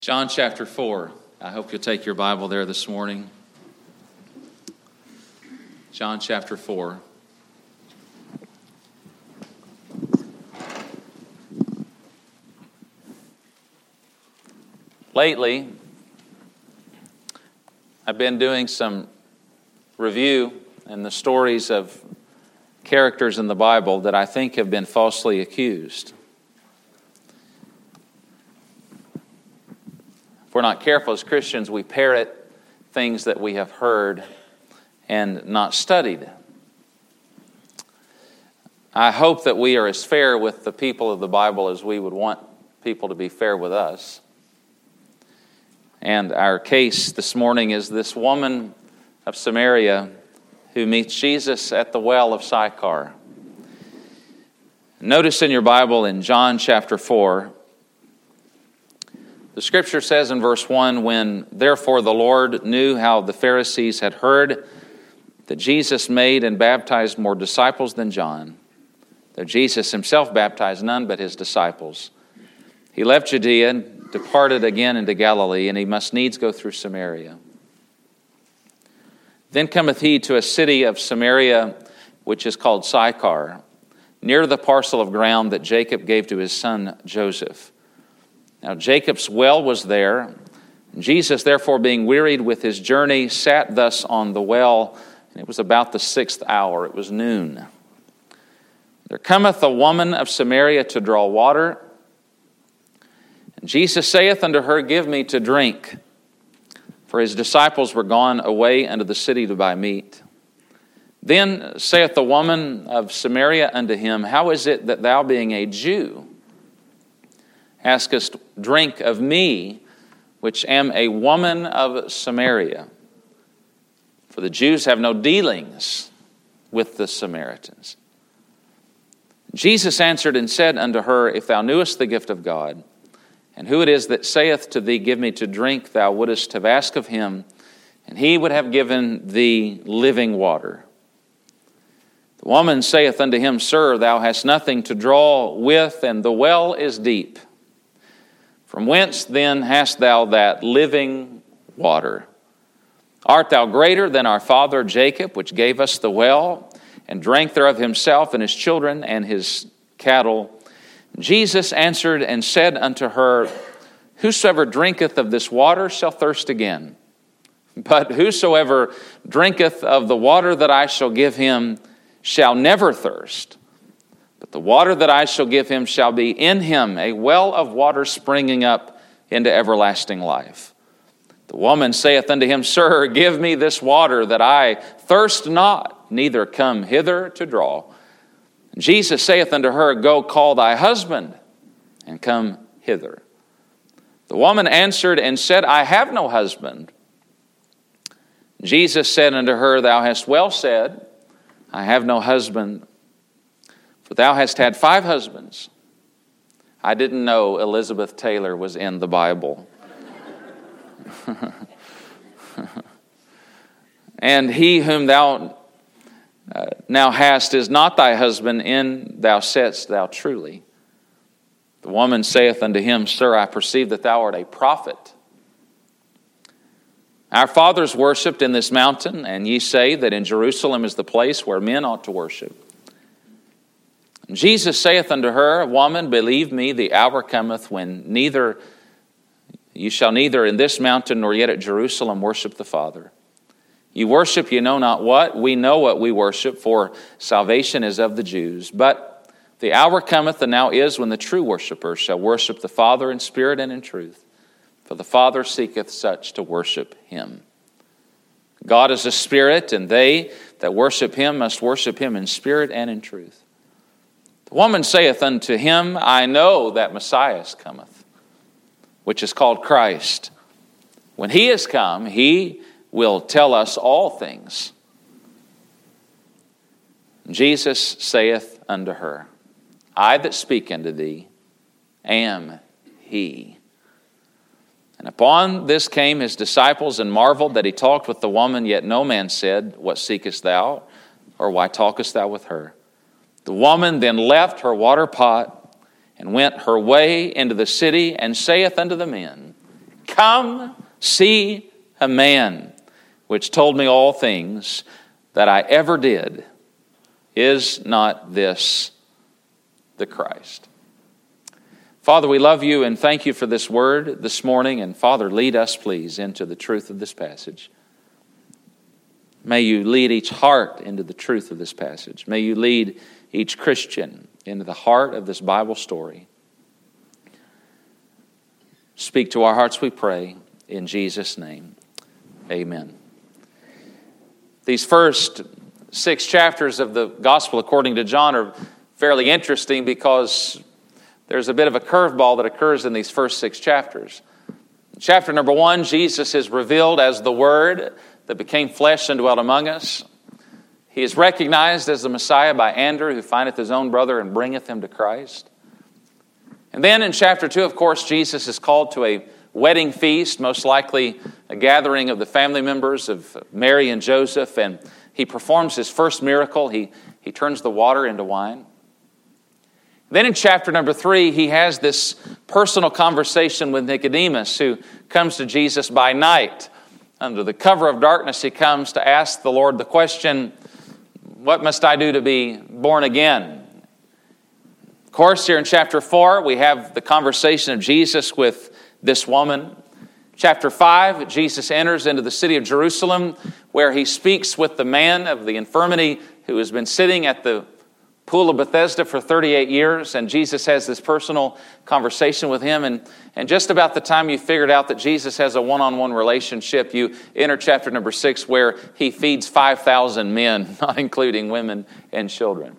John chapter 4. I hope you'll take your Bible there this morning. John chapter 4. Lately, I've been doing some review in the stories of characters in the Bible that I think have been falsely accused. If we're not careful as Christians, we parrot things that we have heard and not studied. I hope that we are as fair with the people of the Bible as we would want people to be fair with us. And our case this morning is this woman of Samaria who meets Jesus at the well of Sychar. Notice in your Bible in John chapter 4, the scripture says in verse 1, when therefore the Lord knew how the Pharisees had heard that Jesus made and baptized more disciples than John, though Jesus himself baptized none but his disciples, he left Judea and departed again into Galilee, and he must needs go through Samaria. Then cometh he to a city of Samaria, which is called Sychar, near the parcel of ground that Jacob gave to his son Joseph. Now Jacob's well was there. Jesus, therefore, being wearied with his journey, sat thus on the well, and it was about the 6th hour. It was noon. There cometh a woman of Samaria to draw water. And Jesus saith unto her, Give me to drink. For his disciples were gone away unto the city to buy meat. Then saith the woman of Samaria unto him, How is it that thou, being a Jew, askest drink of me, which am a woman of Samaria? For the Jews have no dealings with the Samaritans. Jesus answered and said unto her, If thou knewest the gift of God, and who it is that saith to thee, Give me to drink, thou wouldest have asked of him, and he would have given thee living water. The woman saith unto him, Sir, thou hast nothing to draw with, and the well is deep. From whence then hast thou that living water? Art thou greater than our father Jacob, which gave us the well, and drank thereof himself and his children and his cattle? Jesus answered and said unto her, Whosoever drinketh of this water shall thirst again. But whosoever drinketh of the water that I shall give him shall never thirst. But the water that I shall give him shall be in him a well of water springing up into everlasting life. The woman saith unto him, Sir, give me this water that I thirst not, neither come hither to draw. And Jesus saith unto her, Go call thy husband, and come hither. The woman answered and said, I have no husband. Jesus said unto her, Thou hast well said, I have no husband. For thou hast had 5 husbands. I didn't know Elizabeth Taylor was in the Bible. And he whom thou now hast is not thy husband, in thou saidst thou truly. The woman saith unto him, Sir, I perceive that thou art a prophet. Our fathers worshipped in this mountain, and ye say that in Jerusalem is the place where men ought to worship. And Jesus saith unto her, Woman, believe me, the hour cometh when you shall neither in this mountain nor yet at Jerusalem worship the Father. You worship you know not what. We know what we worship, for salvation is of the Jews. But the hour cometh, and now is, when the true worshipers shall worship the Father in spirit and in truth. For the Father seeketh such to worship him. God is a spirit, and they that worship him must worship him in spirit and in truth. The woman saith unto him, I know that Messiah cometh, which is called Christ. When he is come, he will tell us all things. Jesus saith unto her, I that speak unto thee am he. And upon this came his disciples and marveled that he talked with the woman, yet no man said, What seekest thou? Or why talkest thou with her? The woman then left her water pot and went her way into the city and saith unto the men, Come, see a man which told me all things that I ever did. Is not this the Christ?" Father, we love you and thank you for this word this morning. And Father, lead us, please, into the truth of this passage. May you lead each heart into the truth of this passage. May you lead each Christian into the heart of this Bible story. Speak to our hearts, we pray, in Jesus' name. Amen. These first 6 chapters of the Gospel according to John are fairly interesting because there's a bit of a curveball that occurs in these first 6 chapters. Chapter number 1, Jesus is revealed as the Word that became flesh and dwelt among us. He is recognized as the Messiah by Andrew, who findeth his own brother and bringeth him to Christ. And then in chapter 2, of course, Jesus is called to a wedding feast, most likely a gathering of the family members of Mary and Joseph, and he performs his first miracle. He turns the water into wine. Then in chapter number 3, he has this personal conversation with Nicodemus, who comes to Jesus by night. Under the cover of darkness, he comes to ask the Lord the question, "What must I do to be born again?" Of course, here in chapter 4, we have the conversation of Jesus with this woman. Chapter 5, Jesus enters into the city of Jerusalem, where he speaks with the man of the infirmity who has been sitting at the pool of Bethesda for 38 years, and Jesus has this personal conversation with him. And just about the time you figured out that Jesus has a one-on-one relationship, you enter chapter number 6, where he feeds 5,000 men, not including women and children.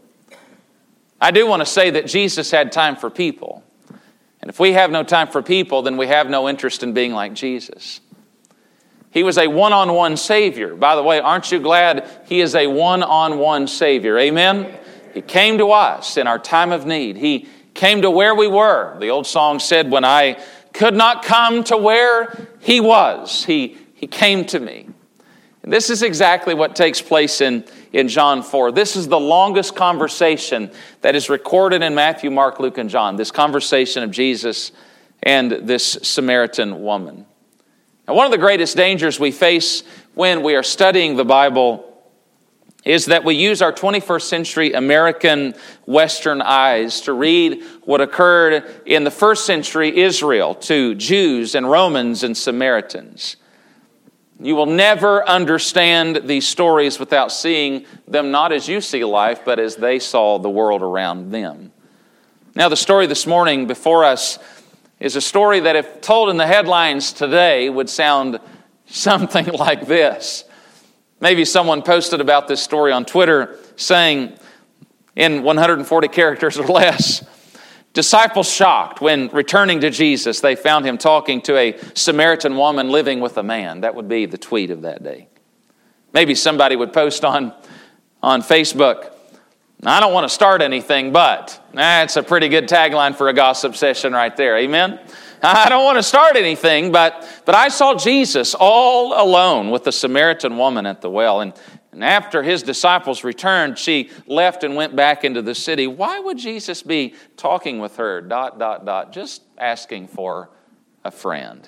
I do want to say that Jesus had time for people. And if we have no time for people, then we have no interest in being like Jesus. He was a one-on-one Savior. By the way, aren't you glad he is a one-on-one Savior? Amen? He came to us in our time of need. He came to where we were. The old song said, "When I could not come to where he was, he came to me." And this is exactly what takes place in John 4. This is the longest conversation that is recorded in Matthew, Mark, Luke, and John. This conversation of Jesus and this Samaritan woman. Now, one of the greatest dangers we face when we are studying the Bible is that we use our 21st century American Western eyes to read what occurred in the first century Israel to Jews and Romans and Samaritans. You will never understand these stories without seeing them not as you see life, but as they saw the world around them. Now, the story this morning before us is a story that, if told in the headlines today, would sound something like this. Maybe someone posted about this story on Twitter saying, in 140 characters or less, "Disciples shocked when returning to Jesus, they found him talking to a Samaritan woman living with a man." That would be the tweet of that day. Maybe somebody would post on Facebook, "I don't want to start anything, but..." That's a pretty good tagline for a gossip session right there. Amen? "I don't want to start anything, but I saw Jesus all alone with the Samaritan woman at the well. And after his disciples returned, she left and went back into the city. Why would Jesus be talking with her, ... just asking for a friend?"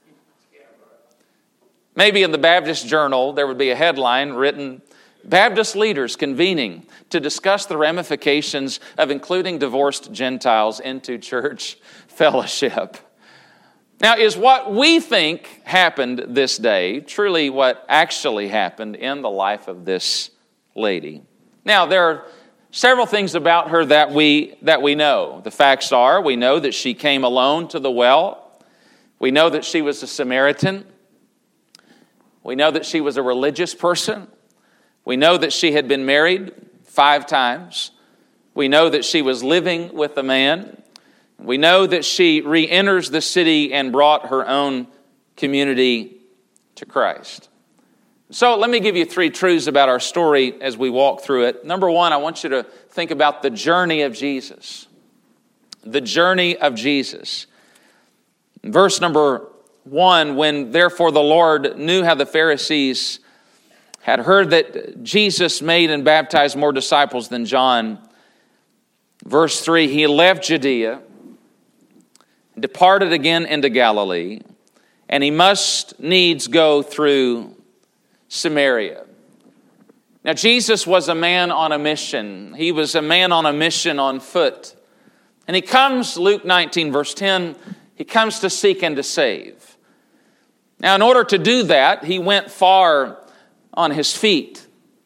Maybe in the Baptist Journal, there would be a headline written, "Baptist leaders convening to discuss the ramifications of including divorced Gentiles into church fellowship." Now, is what we think happened this day truly what actually happened in the life of this lady? Now, there are several things about her that we know. The facts are, we know that she came alone to the well. We know that she was a Samaritan. We know that she was a religious person. We know that she had been married 5 times. We know that she was living with a man. We know that she re-enters the city and brought her own community to Christ. So let me give you 3 truths about our story as we walk through it. Number 1, I want you to think about the journey of Jesus. The journey of Jesus. Verse number 1, when therefore the Lord knew how the Pharisees had heard that Jesus made and baptized more disciples than John. Verse 3, he left Judea, departed again into Galilee, and he must needs go through Samaria. Now, Jesus was a man on a mission. He was a man on a mission on foot. And he comes, Luke 19, verse 10, he comes to seek and to save. Now, in order to do that, he went far on his feet.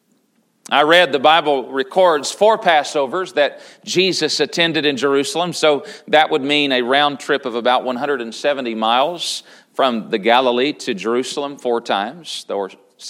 I read the Bible records 4 Passovers that Jesus attended in Jerusalem, so that would mean a round trip of about 170 miles from the Galilee to Jerusalem 4 times, or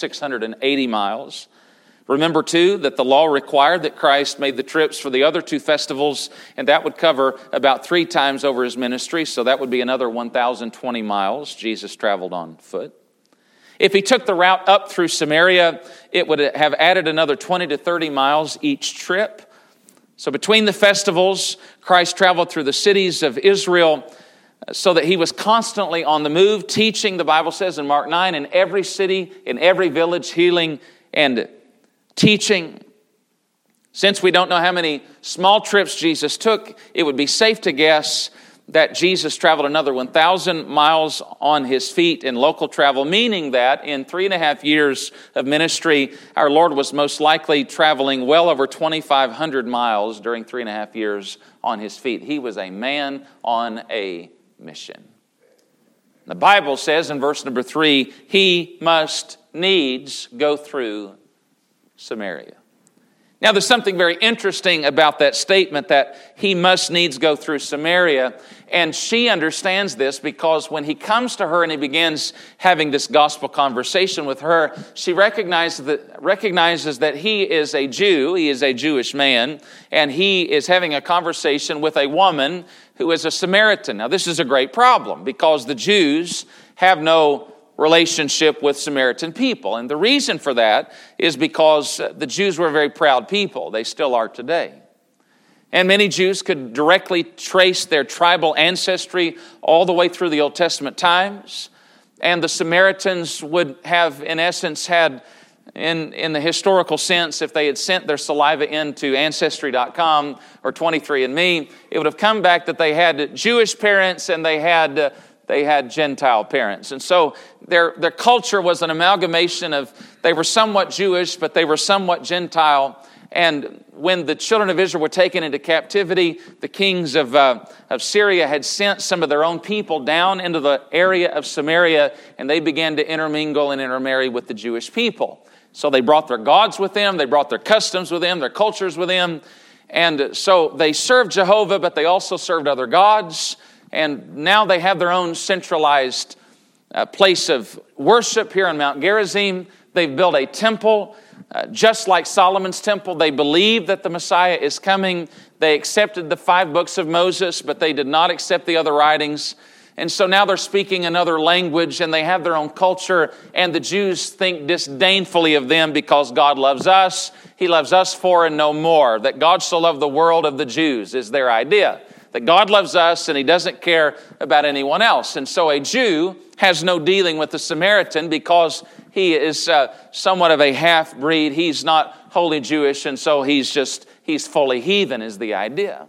680 miles. Remember, too, that the law required that Christ made the trips for the other 2 festivals, and that would cover about 3 times over his ministry, so that would be another 1,020 miles Jesus traveled on foot. If he took the route up through Samaria, it would have added another 20 to 30 miles each trip. So between the festivals, Christ traveled through the cities of Israel so that he was constantly on the move, teaching, the Bible says in Mark 9, in every city, in every village, healing and teaching. Since we don't know how many small trips Jesus took, it would be safe to guess that Jesus traveled another 1,000 miles on his feet in local travel, meaning that in 3.5 years of ministry, our Lord was most likely traveling well over 2,500 miles during 3.5 years on his feet. He was a man on a mission. The Bible says in verse number 3, he must needs go through Samaria. Now, there's something very interesting about that statement that he must needs go through Samaria. And she understands this because when he comes to her and he begins having this gospel conversation with her, she recognizes that he is a Jew, he is a Jewish man, and he is having a conversation with a woman who is a Samaritan. Now, this is a great problem because the Jews have no relationship with Samaritan people. And the reason for that is because the Jews were a very proud people. They still are today. And many Jews could directly trace their tribal ancestry all the way through the Old Testament times. And the Samaritans would have, in essence, had, in the historical sense, if they had sent their saliva into Ancestry.com or 23andMe, it would have come back that they had Jewish parents and they had Gentile parents. And so their culture was an amalgamation of, they were somewhat Jewish, but they were somewhat Gentile. And when the children of Israel were taken into captivity, the kings of Syria had sent some of their own people down into the area of Samaria, and they began to intermingle and intermarry with the Jewish people. So they brought their gods with them, they brought their customs with them, their cultures with them. And so they served Jehovah, but they also served other gods. And now they have their own centralized place of worship here on Mount Gerizim. They've built a temple, just like Solomon's temple. They believe that the Messiah is coming. They accepted the 5 books of Moses, but they did not accept the other writings. And so now they're speaking another language, and they have their own culture. And the Jews think disdainfully of them because God loves us. He loves us for and no more. That God so loved the world of the Jews is their idea. That God loves us and he doesn't care about anyone else. And so a Jew has no dealing with the Samaritan because he is somewhat of a half-breed. He's not wholly Jewish, and so he's fully heathen is the idea.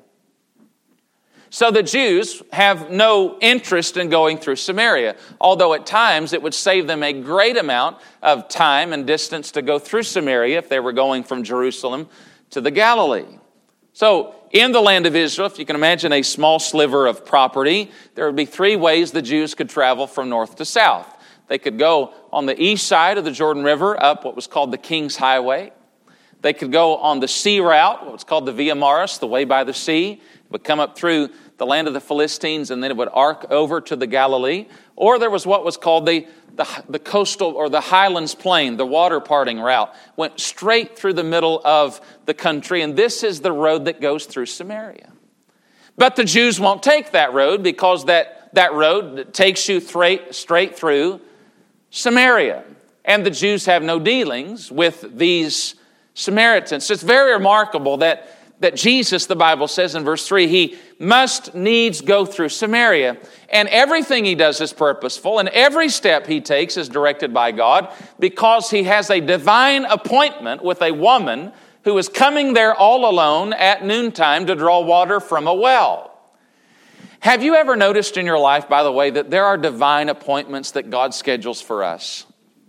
So the Jews have no interest in going through Samaria, although at times it would save them a great amount of time and distance to go through Samaria if they were going from Jerusalem to the Galilee. So in the land of Israel, if you can imagine a small sliver of property, there would be 3 ways the Jews could travel from north to south. They could go on the east side of the Jordan River up what was called the King's Highway. They could go on the sea route, what was called the Via Maris, the way by the sea. It would come up through the land of the Philistines, and then it would arc over to the Galilee. Or there was what was called the coastal or the highlands plain, the water parting route, went straight through the middle of the country, and this is the road that goes through Samaria. But the Jews won't take that road because that road takes you straight through Samaria. And the Jews have no dealings with these Samaritans. So it's very remarkable that Jesus, the Bible says in verse 3, he must needs go through Samaria. And everything he does is purposeful, and every step he takes is directed by God because he has a divine appointment with a woman who is coming there all alone at noontime to draw water from a well. Have you ever noticed in your life, by the way, that there are divine appointments that God schedules for us?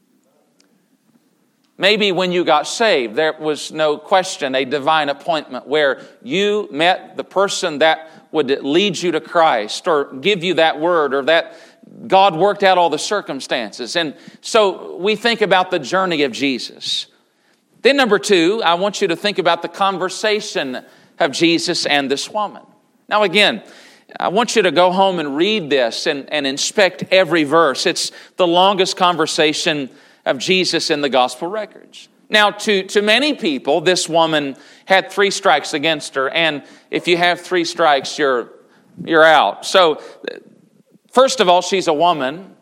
Maybe when you got saved, there was no question a divine appointment where you met the person that would lead you to Christ or give you that word, or that God worked out all the circumstances. And so we think about the journey of Jesus. Then number two, I want you to think about the conversation of Jesus and this woman. Now again, I want you to go home and read this and inspect every verse. It's the longest conversation of Jesus in the gospel records. Now, to many people, this woman had 3 strikes against her, and if you have 3 strikes, you're out. So, first of all, she's a woman.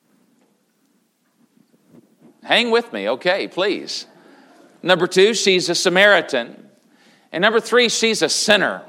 Hang with me, okay, please. Number 2, she's a Samaritan. And number 3, she's a sinner.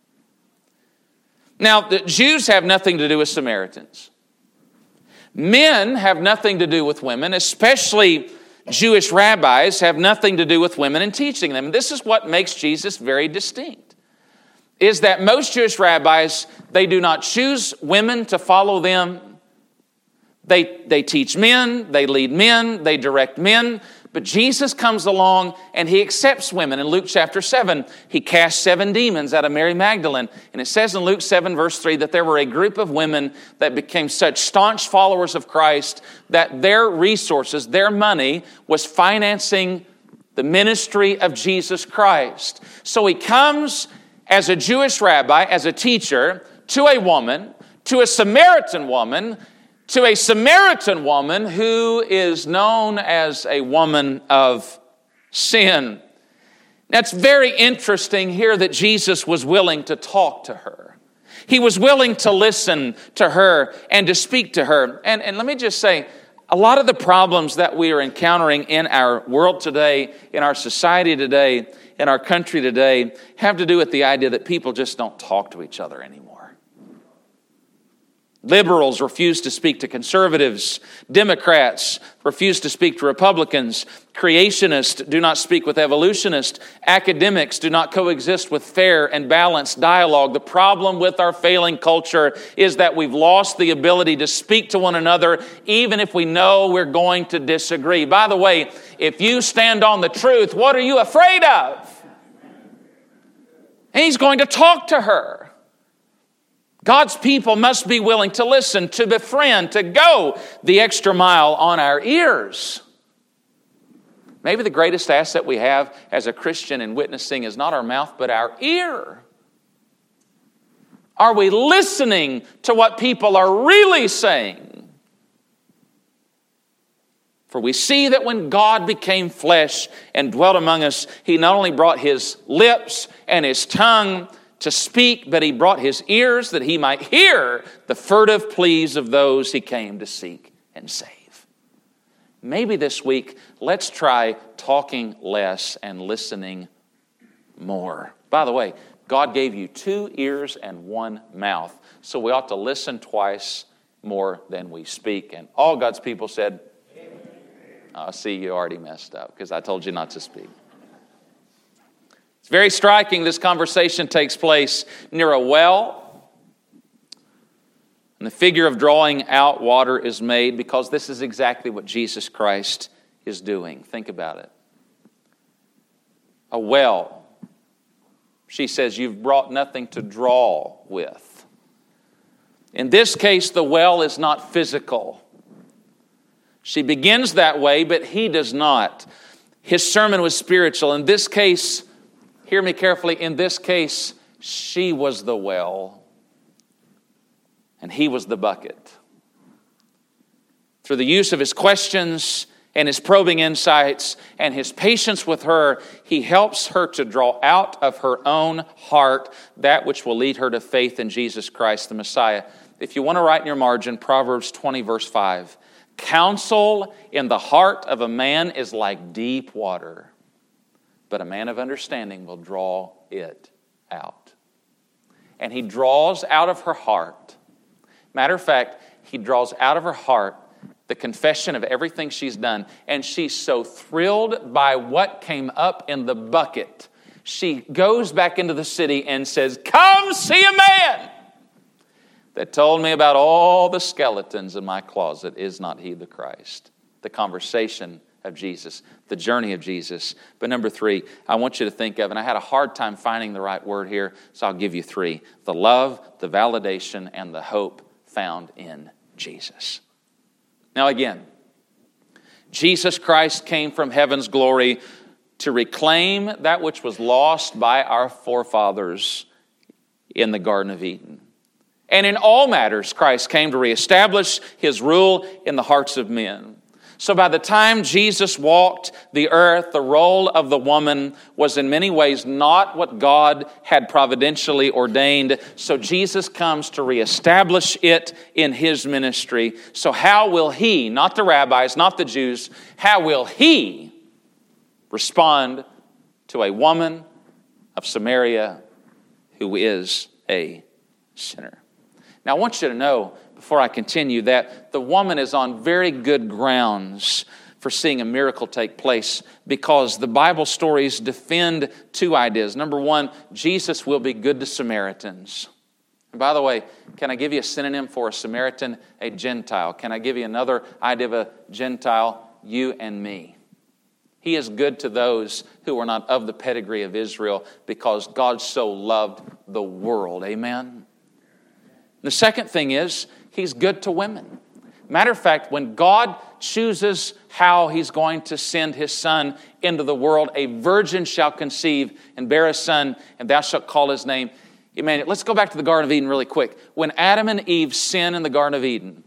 Now, the Jews have nothing to do with Samaritans. Men have nothing to do with women, especially Jewish rabbis have nothing to do with women and teaching them. This is what makes Jesus very distinct, is that most Jewish rabbis, they do not choose women to follow them. They teach men, they lead men, they direct men. But Jesus comes along and he accepts women. In Luke chapter 7, he cast 7 demons out of Mary Magdalene. And it says in Luke 7 verse 3 that there were a group of women that became such staunch followers of Christ that their resources, their money, was financing the ministry of Jesus Christ. So he comes as a Jewish rabbi, as a teacher, to a woman, to a Samaritan woman, who is known as a woman of sin. Now, it's very interesting here that Jesus was willing to talk to her. He was willing to listen to her and to speak to her. And let me just say, a lot of the problems that we are encountering in our world today, in our society today, in our country today, have to do with the idea that people just don't talk to each other anymore. Liberals refuse to speak to conservatives. Democrats refuse to speak to Republicans. Creationists do not speak with evolutionists. Academics do not coexist with fair and balanced dialogue. The problem with our failing culture is that we've lost the ability to speak to one another, even if we know we're going to disagree. By the way, if you stand on the truth, what are you afraid of? And he's going to talk to her. God's people must be willing to listen, to befriend, to go the extra mile on our ears. Maybe the greatest asset we have as a Christian in witnessing is not our mouth, but our ear. Are we listening to what people are really saying? For we see that when God became flesh and dwelt among us, he not only brought his lips and his tongue to speak, but he brought his ears that he might hear the furtive pleas of those he came to seek and save. Maybe this week, let's try talking less and listening more. By the way, God gave you 2 ears and 1 mouth, so we ought to listen twice more than we speak. And all God's people said, "I see you already messed up because I told you not to speak." It's very striking. This conversation takes place near a well. And the figure of drawing out water is made because this is exactly what Jesus Christ is doing. Think about it. A well. She says, "You've brought nothing to draw with." In this case, the well is not physical. She begins that way, but he does not. His sermon was spiritual. In this case, hear me carefully, in this case, she was the well and he was the bucket. Through the use of his questions and his probing insights and his patience with her, he helps her to draw out of her own heart that which will lead her to faith in Jesus Christ, the Messiah. If you want to write in your margin, Proverbs 20, verse 5. Counsel in the heart of a man is like deep water, but a man of understanding will draw it out. And he draws out of her heart. Matter of fact, he draws out of her heart the confession of everything she's done. And she's so thrilled by what came up in the bucket, she goes back into the city and says, "Come see a man." that told me about all the skeletons in my closet, is not he the Christ? The conversation of Jesus, the journey of Jesus. But number 3, I want you to think of, and I had a hard time finding the right word here, so I'll give you 3. The love, the validation, and the hope found in Jesus. Now again, Jesus Christ came from heaven's glory to reclaim that which was lost by our forefathers in the Garden of Eden. And in all matters, Christ came to reestablish his rule in the hearts of men. So by the time Jesus walked the earth, the role of the woman was in many ways not what God had providentially ordained. So Jesus comes to reestablish it in his ministry. So how will he, not the rabbis, not the Jews, how will he respond to a woman of Samaria who is a sinner? Now, I want you to know, before I continue, that the woman is on very good grounds for seeing a miracle take place, because the Bible stories defend 2 ideas. Number 1, Jesus will be good to Samaritans. And by the way, can I give you a synonym for a Samaritan? A Gentile. Can I give you another idea of a Gentile? You and me. He is good to those who are not of the pedigree of Israel, because God so loved the world. Amen? The second thing is, he's good to women. Matter of fact, when God chooses how he's going to send his son into the world, a virgin shall conceive and bear a son, and thou shalt call his name Emmanuel. Let's go back to the Garden of Eden really quick. When Adam and Eve sin in the Garden of Eden,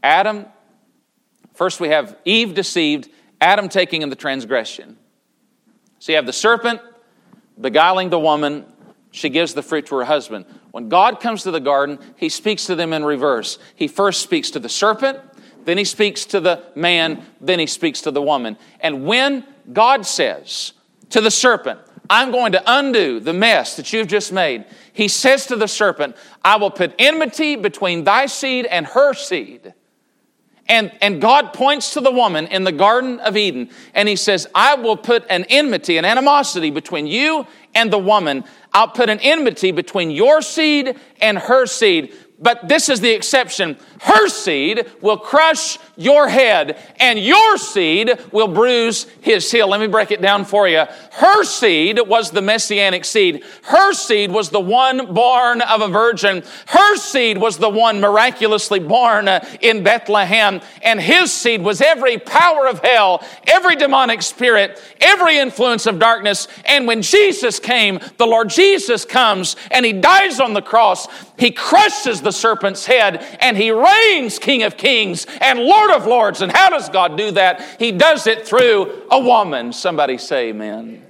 first we have Eve deceived, Adam taking in the transgression. So you have the serpent beguiling the woman. She gives the fruit to her husband. When God comes to the garden, he speaks to them in reverse. He first speaks to the serpent, then he speaks to the man, then he speaks to the woman. And when God says to the serpent, I'm going to undo the mess that you've just made, he says to the serpent, I will put enmity between thy seed and her seed. And God points to the woman in the Garden of Eden, and he says, I will put an enmity, an animosity between you and the woman. I'll put an enmity between your seed and her seed. But this is the exception. Her seed will crush your head, and your seed will bruise his heel. Let me break it down for you. Her seed was the messianic seed. Her seed was the one born of a virgin. Her seed was the one miraculously born in Bethlehem. And his seed was every power of hell, every demonic spirit, every influence of darkness. And when Jesus came, the Lord Jesus comes and he dies on the cross. He crushes the serpent's head, and he reigns King of Kings and Lord of Lords. And how does God do that? He does it through a woman. Somebody say amen.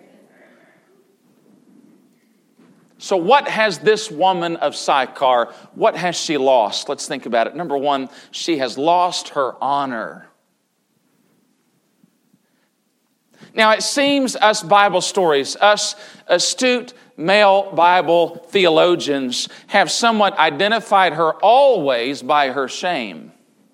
So what has this woman of Sychar, what has she lost? Let's think about it. Number 1, she has lost her honor. Now it seems us Bible stories, us astute male Bible theologians have somewhat identified her always by her shame,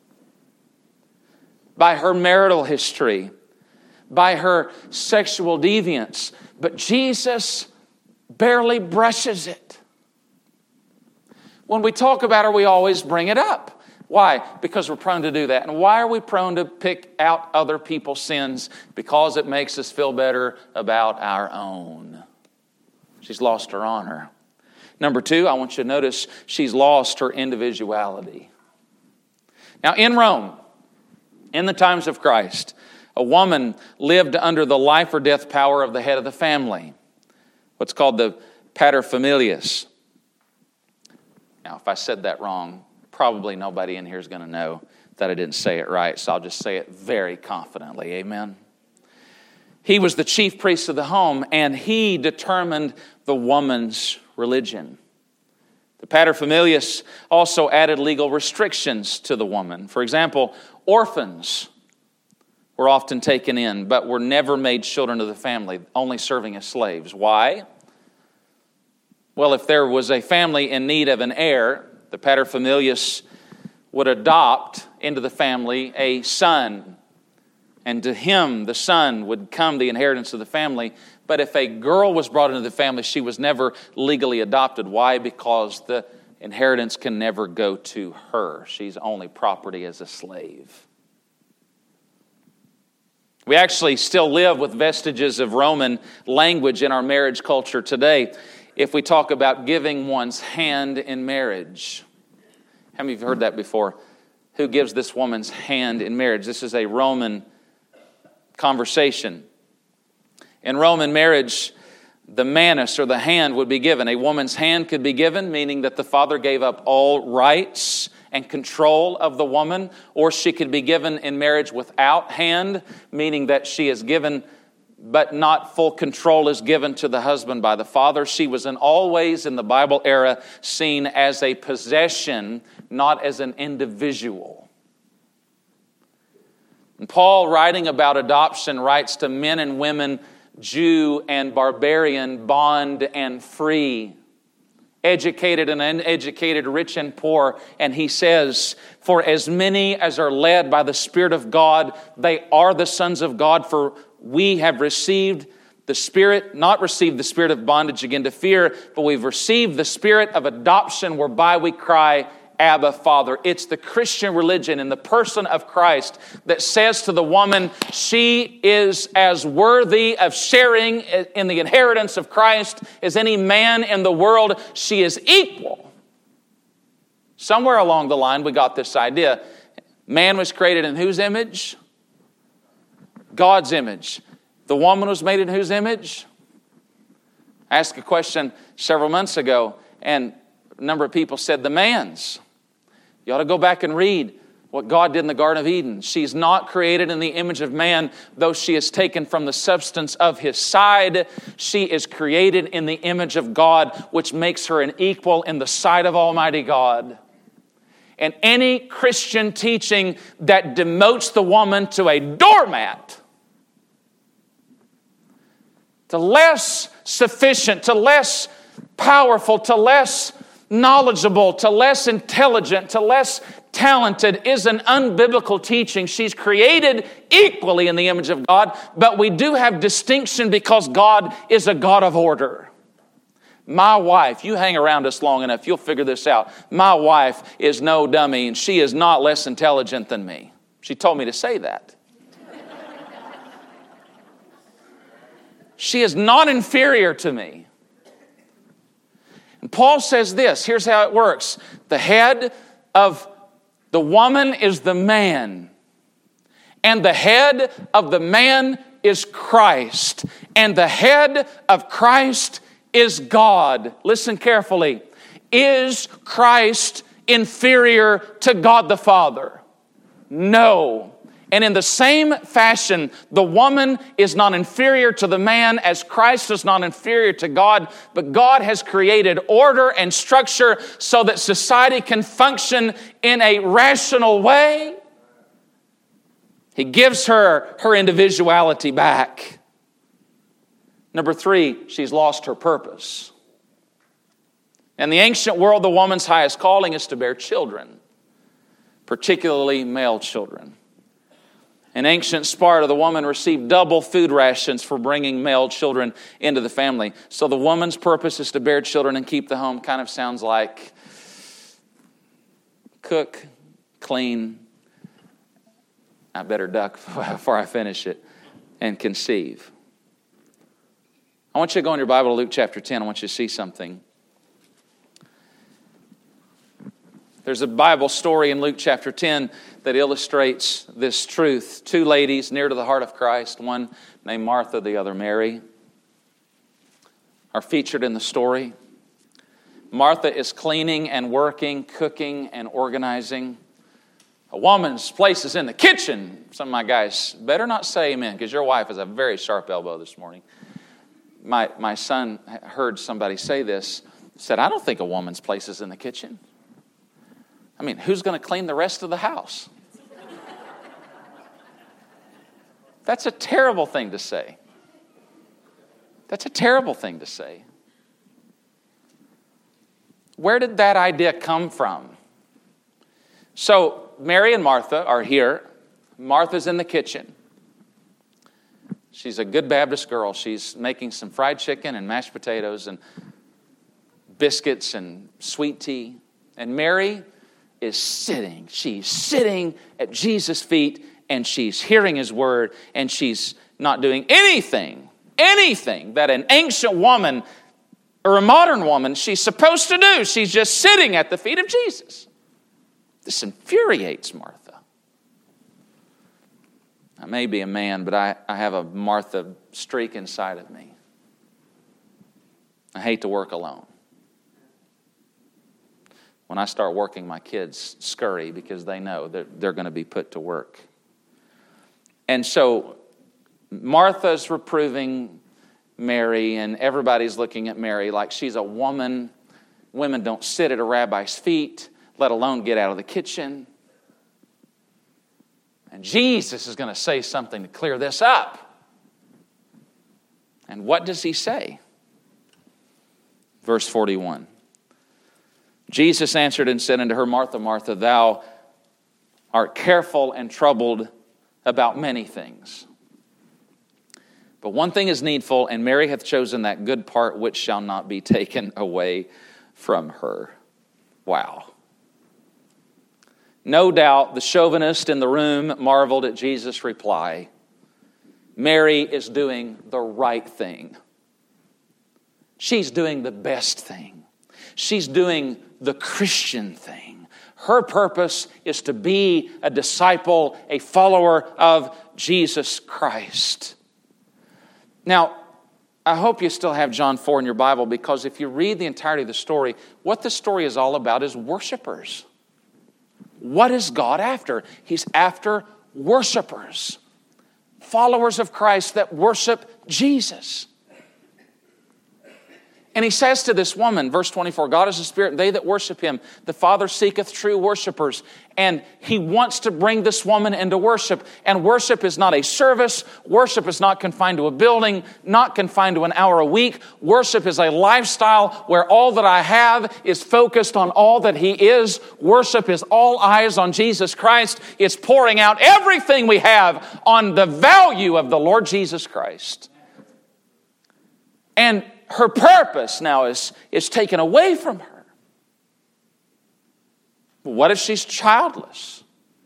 by her marital history, by her sexual deviance. But Jesus barely brushes it. When we talk about her, we always bring it up. Why? Because we're prone to do that. And why are we prone to pick out other people's sins? Because it makes us feel better about our own. She's lost her honor. Number 2, I want you to notice she's lost her individuality. Now in Rome, in the times of Christ, a woman lived under the life or death power of the head of the family, what's called the paterfamilias. Now if I said that wrong, probably nobody in here is going to know that I didn't say it right, so I'll just say it very confidently. Amen. He was the chief priest of the home, and he determined the woman's religion. The paterfamilias also added legal restrictions to the woman. For example, orphans were often taken in, but were never made children of the family, only serving as slaves. Why? Well, if there was a family in need of an heir, the paterfamilias would adopt into the family a son, and to him, the son, would come the inheritance of the family. But if a girl was brought into the family, she was never legally adopted. Why? Because the inheritance can never go to her. She's only property as a slave. We actually still live with vestiges of Roman language in our marriage culture today if we talk about giving one's hand in marriage. How many of you have heard that before? Who gives this woman's hand in marriage? This is a Roman conversation. In Roman marriage, the manus or the hand would be given. A woman's hand could be given, meaning that the father gave up all rights and control of the woman, or she could be given in marriage without hand, meaning that she is given but not full control is given to the husband by the father. She was in all ways in the Bible era seen as a possession, not as an individual. And Paul, writing about adoption, writes to men and women, Jew and barbarian, bond and free, educated and uneducated, rich and poor. And he says, for as many as are led by the Spirit of God, they are the sons of God. For we have received the Spirit, not received the spirit of bondage again to fear, but we've received the Spirit of adoption whereby we cry, Abba, Father. It's the Christian religion in the person of Christ that says to the woman, she is as worthy of sharing in the inheritance of Christ as any man in the world. She is equal. Somewhere along the line, we got this idea. Man was created in whose image? God's image. The woman was made in whose image? I asked a question several months ago, and a number of people said the man's. You ought to go back and read what God did in the Garden of Eden. She's not created in the image of man, though she is taken from the substance of his side. She is created in the image of God, which makes her an equal in the sight of Almighty God. And any Christian teaching that demotes the woman to a doormat, to less sufficient, to less powerful, to less knowledgeable, to less intelligent, to less talented, is an unbiblical teaching. She's created equally in the image of God, but we do have distinction because God is a God of order. My wife, you hang around us long enough, you'll figure this out. My wife is no dummy, and she is not less intelligent than me. She told me to say that. She is not inferior to me. And Paul says this, here's how it works. The head of the woman is the man, and the head of the man is Christ, and the head of Christ is God. Listen carefully. Is Christ inferior to God the Father? No. And in the same fashion, the woman is not inferior to the man as Christ is not inferior to God, but God has created order and structure so that society can function in a rational way. He gives her her individuality back. Number 3, she's lost her purpose. In the ancient world, the woman's highest calling is to bear children, particularly male children. In ancient Sparta, the woman received double food rations for bringing male children into the family. So the woman's purpose is to bear children and keep the home. Kind of sounds like cook, clean. I better duck before I finish it. And conceive. I want you to go in your Bible to Luke chapter 10. I want you to see something. There's a Bible story in Luke chapter 10 that illustrates this truth. 2 ladies near to the heart of Christ, one named Martha, the other Mary, are featured in the story. Martha is cleaning and working, cooking and organizing. A woman's place is in the kitchen. Some of my guys better not say amen, because your wife has a very sharp elbow this morning. My son heard somebody say this, said, I don't think a woman's place is in the kitchen. I mean, who's going to clean the rest of the house? That's a terrible thing to say. That's a terrible thing to say. Where did that idea come from? So, Mary and Martha are here. Martha's in the kitchen. She's a good Baptist girl. She's making some fried chicken and mashed potatoes and biscuits and sweet tea. And Mary is sitting. She's sitting at Jesus' feet, and she's hearing His word, and she's not doing anything that an ancient woman or a modern woman she's supposed to do. She's just sitting at the feet of Jesus. This infuriates Martha. I may be a man, but I have a Martha streak inside of me. I hate to work alone. When I start working, my kids scurry because they know that they're going to be put to work. And so Martha's reproving Mary, and everybody's looking at Mary like she's a woman. Women don't sit at a rabbi's feet, let alone get out of the kitchen. And Jesus is going to say something to clear this up. And what does He say? Verse 41. Jesus answered and said unto her, Martha, Martha, thou art careful and troubled about many things. But one thing is needful, and Mary hath chosen that good part which shall not be taken away from her. Wow. No doubt the chauvinist in the room marveled at Jesus' reply. Mary is doing the right thing. She's doing the best thing. She's doing the Christian thing. Her purpose is to be a disciple, a follower of Jesus Christ. Now, I hope you still have John 4 in your Bible, because if you read the entirety of the story, what the story is all about is worshipers. What is God after? He's after worshipers, followers of Christ that worship Jesus. And He says to this woman, verse 24, God is a spirit, and they that worship Him, the Father seeketh true worshipers. And He wants to bring this woman into worship. And worship is not a service. Worship is not confined to a building, not confined to an hour a week. Worship is a lifestyle where all that I have is focused on all that He is. Worship is all eyes on Jesus Christ. It's pouring out everything we have on the value of the Lord Jesus Christ. And her purpose now is taken away from her. What if she's childless?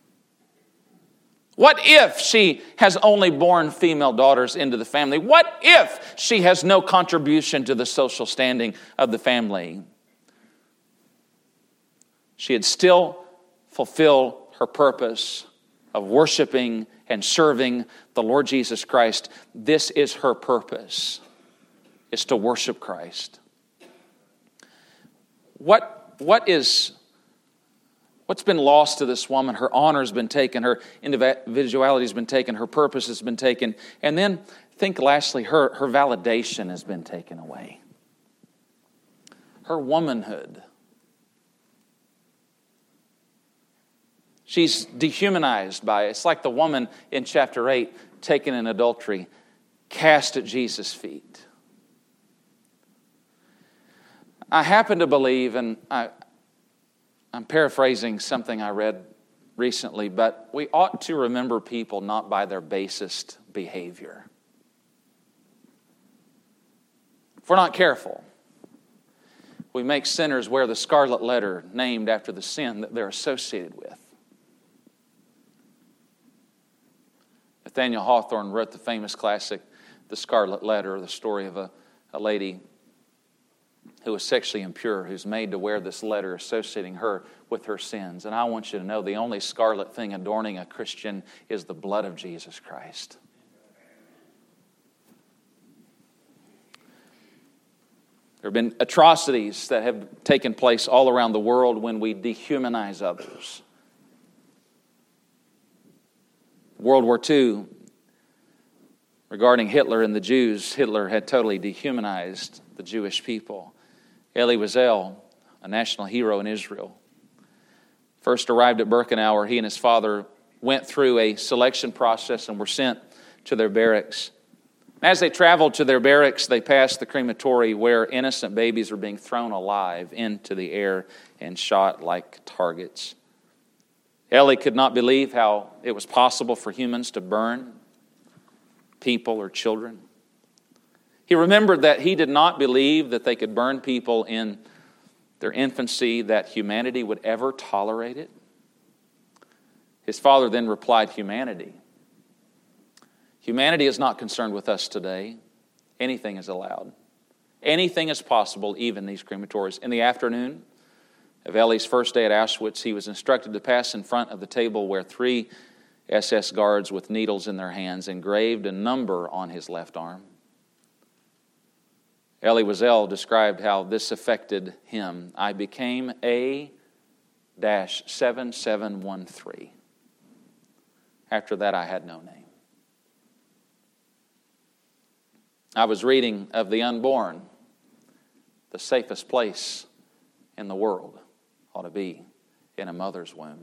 What if she has only born female daughters into the family? What if she has no contribution to the social standing of the family? She had still fulfilled her purpose of worshiping and serving the Lord Jesus Christ. This is her purpose. Is to worship Christ. What's been lost to this woman? Her honor has been taken, her individuality has been taken, her purpose has been taken, and then think lastly, her validation has been taken away. Her womanhood. She's dehumanized by it. It's like the woman in chapter 8 taken in adultery, cast at Jesus' feet. I happen to believe, and I'm paraphrasing something I read recently, but we ought to remember people not by their basest behavior. If we're not careful, we make sinners wear the scarlet letter named after the sin that they're associated with. Nathaniel Hawthorne wrote the famous classic, The Scarlet Letter, the story of a lady who was sexually impure, who's made to wear this letter associating her with her sins. And I want you to know the only scarlet thing adorning a Christian is the blood of Jesus Christ. There have been atrocities that have taken place all around the world when we dehumanize others. World War II, regarding Hitler and the Jews, Hitler had totally dehumanized the Jewish people. Elie Wiesel, a national hero in Israel, first arrived at Birkenau. He and his father went through a selection process and were sent to their barracks. As they traveled to their barracks, they passed the crematory where innocent babies were being thrown alive into the air and shot like targets. Elie could not believe how it was possible for humans to burn people or children. He remembered that he did not believe that they could burn people in their infancy, that humanity would ever tolerate it? His father then replied, humanity. Humanity is not concerned with us today. Anything is allowed. Anything is possible, even these crematories. In the afternoon of Ellie's first day at Auschwitz, he was instructed to pass in front of the table where 3 SS guards with needles in their hands engraved a number on his left arm. Elie Wiesel described how this affected him. I became A-7713. After that, I had no name. I was reading of the unborn. The safest place in the world ought to be in a mother's womb.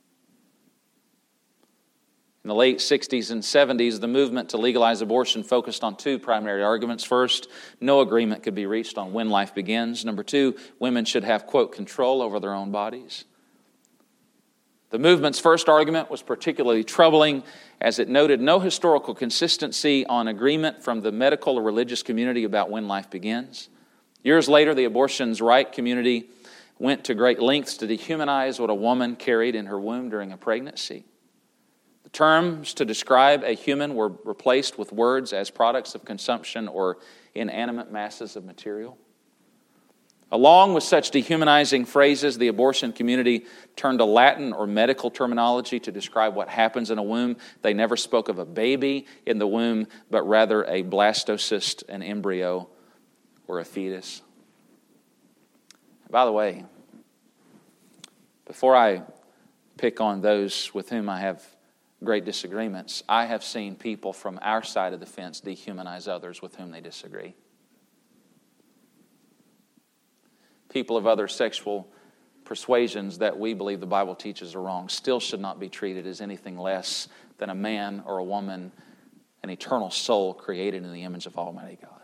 In the late 60s and 70s, the movement to legalize abortion focused on 2 primary arguments. First, no agreement could be reached on when life begins. Number 2, women should have, quote, control over their own bodies. The movement's first argument was particularly troubling as it noted no historical consistency on agreement from the medical or religious community about when life begins. Years later, the abortions right community went to great lengths to dehumanize what a woman carried in her womb during a pregnancy. The terms to describe a human were replaced with words as products of consumption or inanimate masses of material. Along with such dehumanizing phrases, the abortion community turned to Latin or medical terminology to describe what happens in a womb. They never spoke of a baby in the womb, but rather a blastocyst, an embryo, or a fetus. By the way, before I pick on those with whom I have great disagreements, I have seen people from our side of the fence dehumanize others with whom they disagree. People of other sexual persuasions that we believe the Bible teaches are wrong still should not be treated as anything less than a man or a woman, an eternal soul created in the image of Almighty God.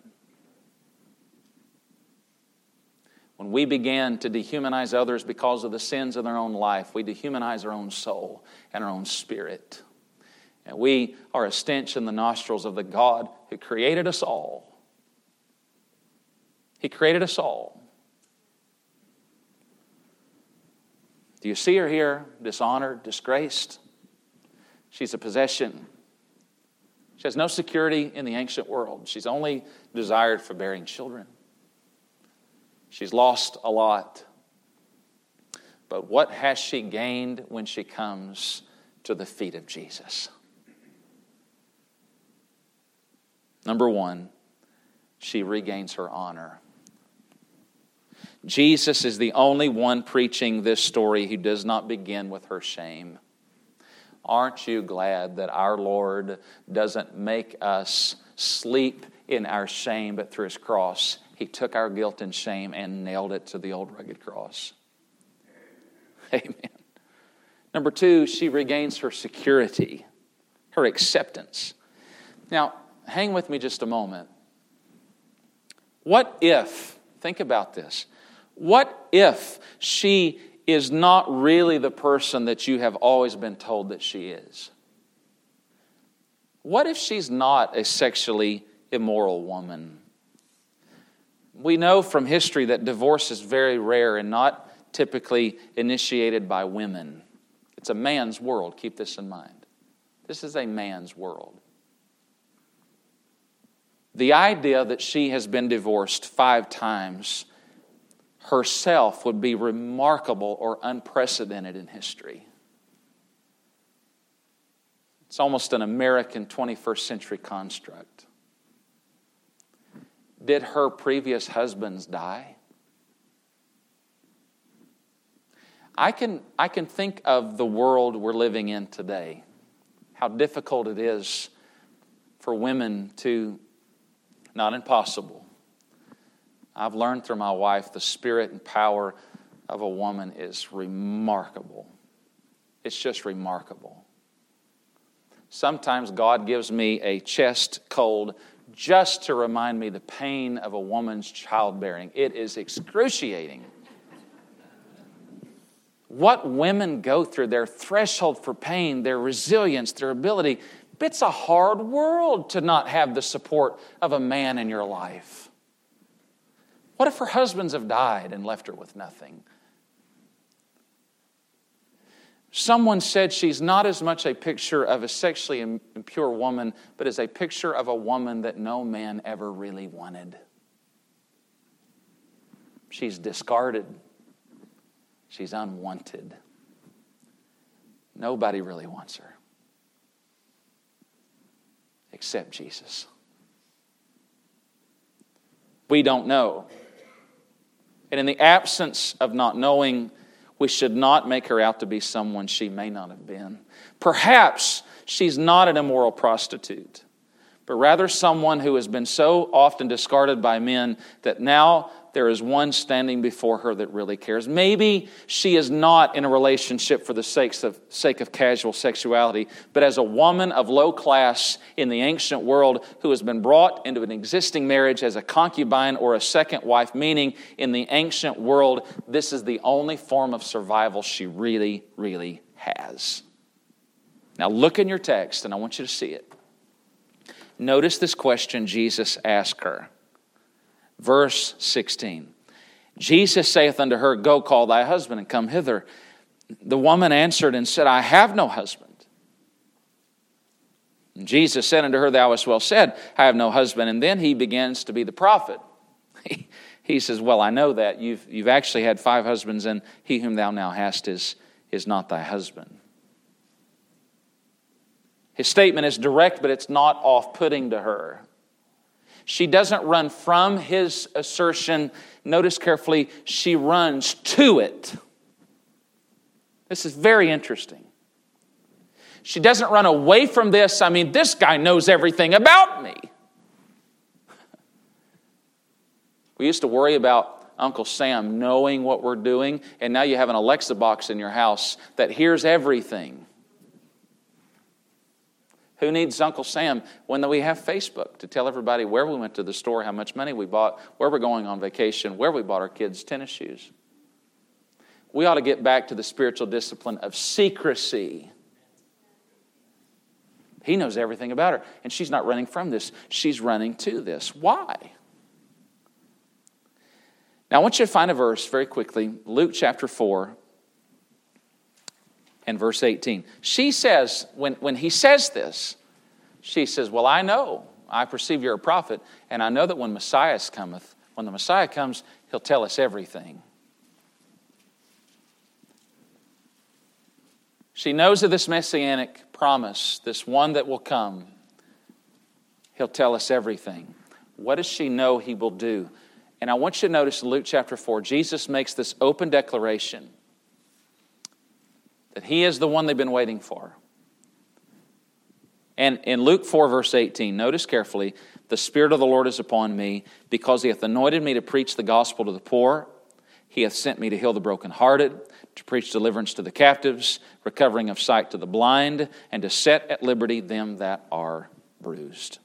When we begin to dehumanize others because of the sins of their own life, we dehumanize our own soul and our own spirit. And we are a stench in the nostrils of the God who created us all. He created us all. Do you see her here, dishonored, disgraced? She's a possession. She has no security in the ancient world. She's only desired for bearing children. She's lost a lot. But what has she gained when she comes to the feet of Jesus? Number 1, she regains her honor. Jesus is the only one preaching this story who does not begin with her shame. Aren't you glad that our Lord doesn't make us sleep in our shame, but through His cross, He took our guilt and shame and nailed it to the old rugged cross. Amen. Number 2, she regains her security, her acceptance. Now, hang with me just a moment. What if, think about this, what if she is not really the person that you have always been told that she is? What if she's not a sexually immoral woman? We know from history that divorce is very rare and not typically initiated by women. It's a man's world. Keep this in mind. This is a man's world. The idea that she has been divorced 5 times herself would be remarkable or unprecedented in history. It's almost an American 21st century construct. Did her previous husbands die? I can think of the world we're living in today, how difficult it is for women to, not impossible. I've learned through my wife the spirit and power of a woman is remarkable. It's just remarkable. Sometimes God gives me a chest cold just to remind me the pain of a woman's childbearing. It is excruciating. What women go through, their threshold for pain, their resilience, their ability. It's a hard world to not have the support of a man in your life. What if her husbands have died and left her with nothing? Someone said she's not as much a picture of a sexually impure woman, but as a picture of a woman that no man ever really wanted. She's discarded. She's unwanted. Nobody really wants her except Jesus. We don't know. And in the absence of not knowing, we should not make her out to be someone she may not have been. Perhaps she's not an immoral prostitute, but rather someone who has been so often discarded by men that now there is one standing before her that really cares. Maybe she is not in a relationship for the sake of casual sexuality, but as a woman of low class in the ancient world who has been brought into an existing marriage as a concubine or a second wife, meaning in the ancient world, this is the only form of survival she really, really has. Now look in your text, and I want you to see it. Notice this question Jesus asked her. Verse 16. Jesus saith unto her, Go call thy husband and come hither. The woman answered and said, I have no husband. And Jesus said unto her, Thou hast well said, I have no husband. And then he begins to be the prophet. He says, Well, I know that. You've actually had 5 husbands, and he whom thou now hast is not thy husband. His statement is direct, but it's not off-putting to her. She doesn't run from his assertion. Notice carefully, she runs to it. This is very interesting. She doesn't run away from this. I mean, this guy knows everything about me. We used to worry about Uncle Sam knowing what we're doing, and now you have an Alexa box in your house that hears everything. Who needs Uncle Sam when we have Facebook to tell everybody where we went to the store, how much money we bought, where we're going on vacation, where we bought our kids' tennis shoes? We ought to get back to the spiritual discipline of secrecy. He knows everything about her, and she's not running from this. She's running to this. Why? Now, I want you to find a verse very quickly, Luke chapter 4. And verse 18. She says, when he says this, she says, Well, I know, I perceive you're a prophet, and I know that when the Messiah comes, he'll tell us everything. She knows of this messianic promise, this one that will come. He'll tell us everything. What does she know he will do? And I want you to notice in Luke chapter 4, Jesus makes this open declaration that he is the one they've been waiting for. And in Luke 4, verse 18, notice carefully, the Spirit of the Lord is upon me, because he hath anointed me to preach the gospel to the poor. He hath sent me to heal the brokenhearted, to preach deliverance to the captives, recovering of sight to the blind, and to set at liberty them that are bruised.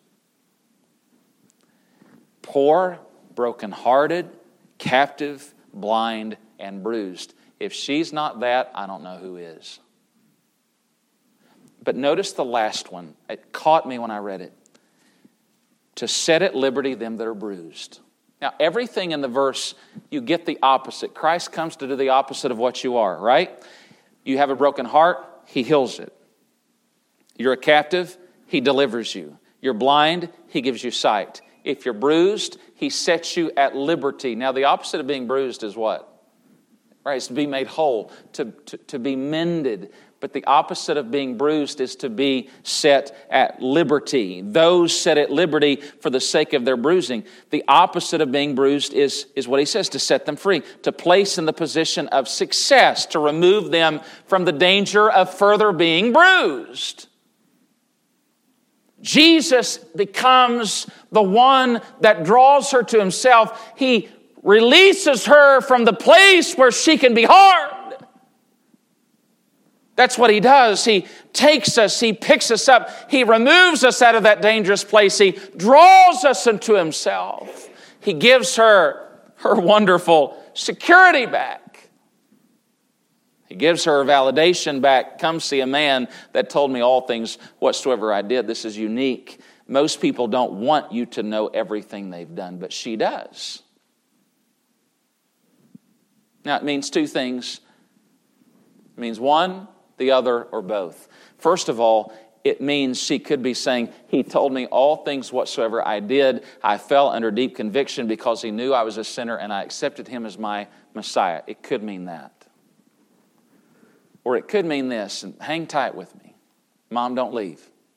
Poor, brokenhearted, captive, blind, and bruised. If she's not that, I don't know who is. But notice the last one. It caught me when I read it. To set at liberty them that are bruised. Now, everything in the verse, you get the opposite. Christ comes to do the opposite of what you are, right? You have a broken heart, he heals it. You're a captive, he delivers you. You're blind, he gives you sight. If you're bruised, he sets you at liberty. Now, the opposite of being bruised is what? Right, it's to be made whole, to be mended. But the opposite of being bruised is to be set at liberty. Those set at liberty for the sake of their bruising. The opposite of being bruised is what he says, to set them free, to place in the position of success, to remove them from the danger of further being bruised. Jesus becomes the one that draws her to himself. He releases her from the place where she can be harmed. That's what he does. He takes us, he picks us up, he removes us out of that dangerous place. He draws us into himself. He gives her wonderful security back. He gives her validation back. Come see a man that told me all things whatsoever I did. This is unique. Most people don't want you to know everything they've done, but she does. Now, it means two things. It means one, the other, or both. First of all, it means she could be saying, He told me all things whatsoever I did. I fell under deep conviction because He knew I was a sinner and I accepted Him as my Messiah. It could mean that. Or it could mean this, and hang tight with me. Mom, don't leave.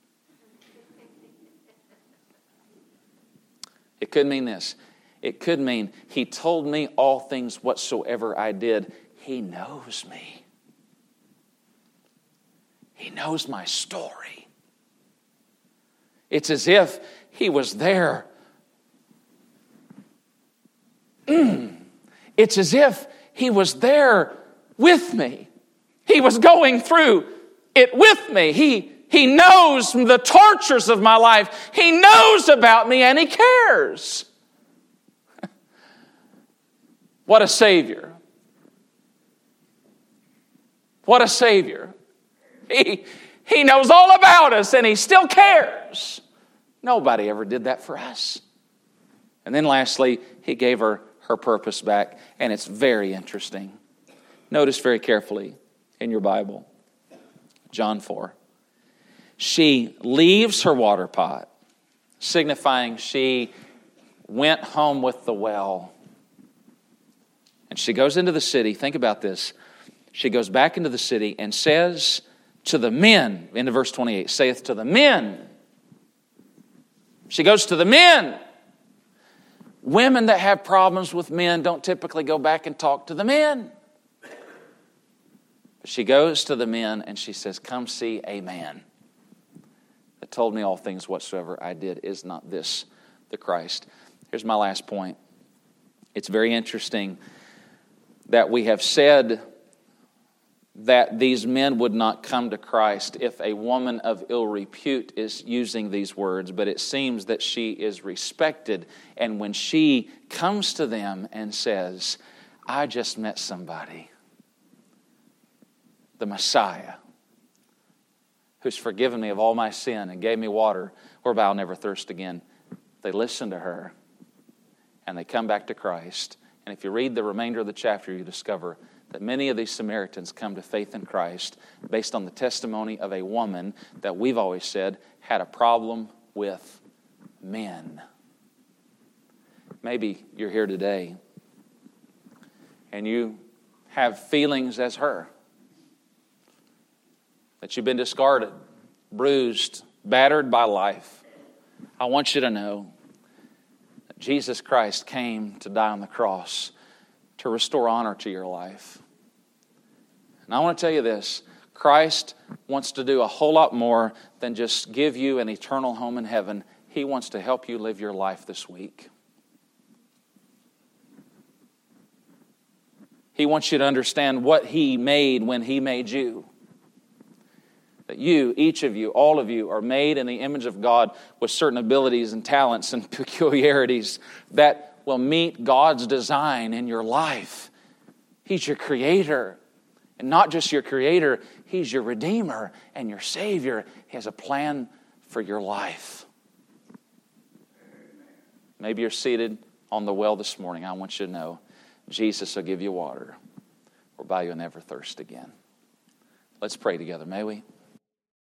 It could mean this. It could mean, He told me all things whatsoever I did. He knows me. He knows my story. It's as if He was there. It's as if He was there with me. He was going through it with me. He knows the tortures of my life. He knows about me and He cares. What a Savior. What a Savior. He knows all about us and He still cares. Nobody ever did that for us. And then lastly, He gave her purpose back. And it's very interesting. Notice very carefully in your Bible, John 4. She leaves her water pot, signifying she went home with the well. And she goes into the city. Think about this. She goes back into the city and says to the men, into verse 28, saith to the men. She goes to the men. Women that have problems with men don't typically go back and talk to the men. But she goes to the men and she says, come see a man that told me all things whatsoever I did. Is not this the Christ? Here's my last point. It's very interesting that we have said that these men would not come to Christ if a woman of ill repute is using these words, but it seems that she is respected. And when she comes to them and says, I just met somebody, the Messiah, who's forgiven me of all my sin and gave me water whereby I'll never thirst again, they listen to her and they come back to Christ. And if you read the remainder of the chapter, you discover that many of these Samaritans come to faith in Christ based on the testimony of a woman that we've always said had a problem with men. Maybe you're here today and you have feelings as her, that you've been discarded, bruised, battered by life. I want you to know that Jesus Christ came to die on the cross to restore honor to your life. And I want to tell you this, Christ wants to do a whole lot more than just give you an eternal home in heaven. He wants to help you live your life this week. He wants you to understand what He made when He made you. That you, each of you, all of you, are made in the image of God with certain abilities and talents and peculiarities that will meet God's design in your life. He's your Creator. And not just your Creator, He's your Redeemer and your Savior. He has a plan for your life. Maybe you're seated on the well this morning. I want you to know Jesus will give you water whereby you'll never thirst again. Let's pray together, may we?